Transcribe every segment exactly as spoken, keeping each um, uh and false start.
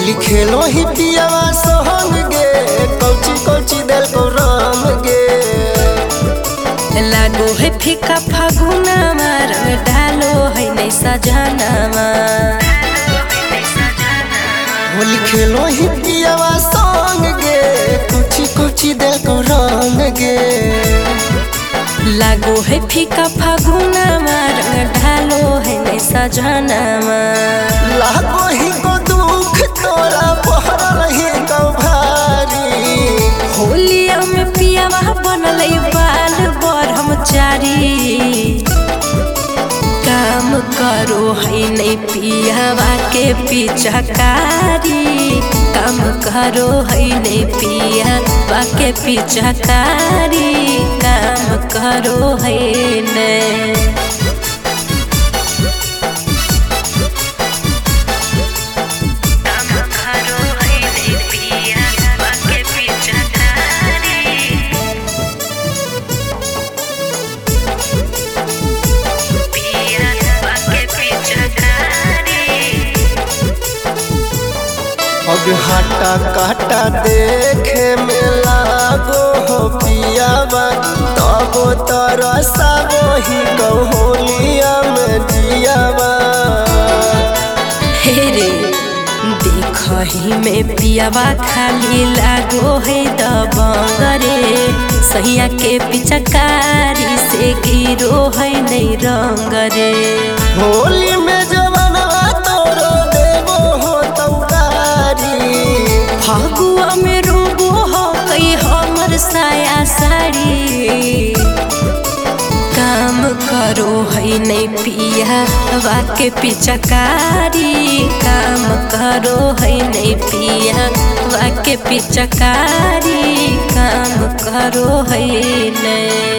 होली खेलो ही पियावा सोहंग गे कौची कौची दिल को राम गे लागो है फीका फागुना रंग डालो है नहीं सजाना होली खेलो ही पियावा सोहंग गे कौची कौची दिल को राम गे लागो है फीका फागुना रंग डालो है नहीं सजाना लागो ही को दुख तोरा पहर रही को भारी होलिया में पियावा बनल बाल ब्रह्मचारी काम करो है नहीं पियावा के पिचकारी काम करो है नहीं पियावा के पिचकारी काम करो है नहीं अब हटा काटा देखे में लागो हो पियावा तबो तरसा वही होलिया में जियावा हे रे देखही में पियावा खाली लागो है दबंग रे सैया के पिचकारी से गिरो है नहीं रंग रे होली में जवाना तोरो देवो हो फागुआ में रोबो हो कई हमर साया साड़ी काम करो है नहीं पिया वाके पिचकारी काम करो है नहीं पिया वाके पिचकारी काम करो है नहीं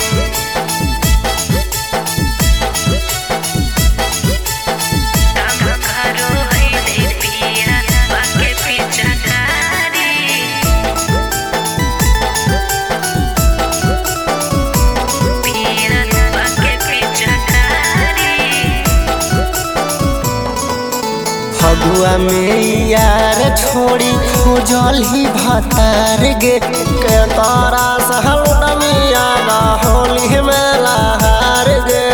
फगुआ में यार छोड़ी खोजल ही भतार गे के तारा सहल डमिया होली में लहार गे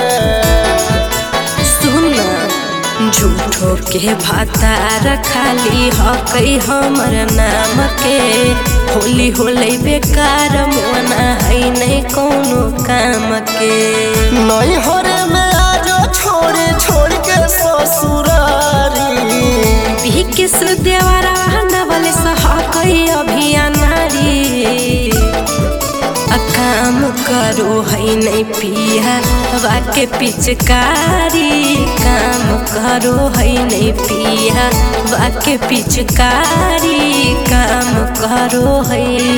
सुना झूठो के भतार खाली हकई हमर नाम के होली होली बेकार मोना है नहीं कोनो काम के नहीं होरे में आज छोड़े छोड़ के ससुरारी के सुदेवरा नवल सहकई अभियानारी काम करो है नहीं पिया वाके पिचकारी काम करो है नहीं पिया वाके पिचकारी काम करो है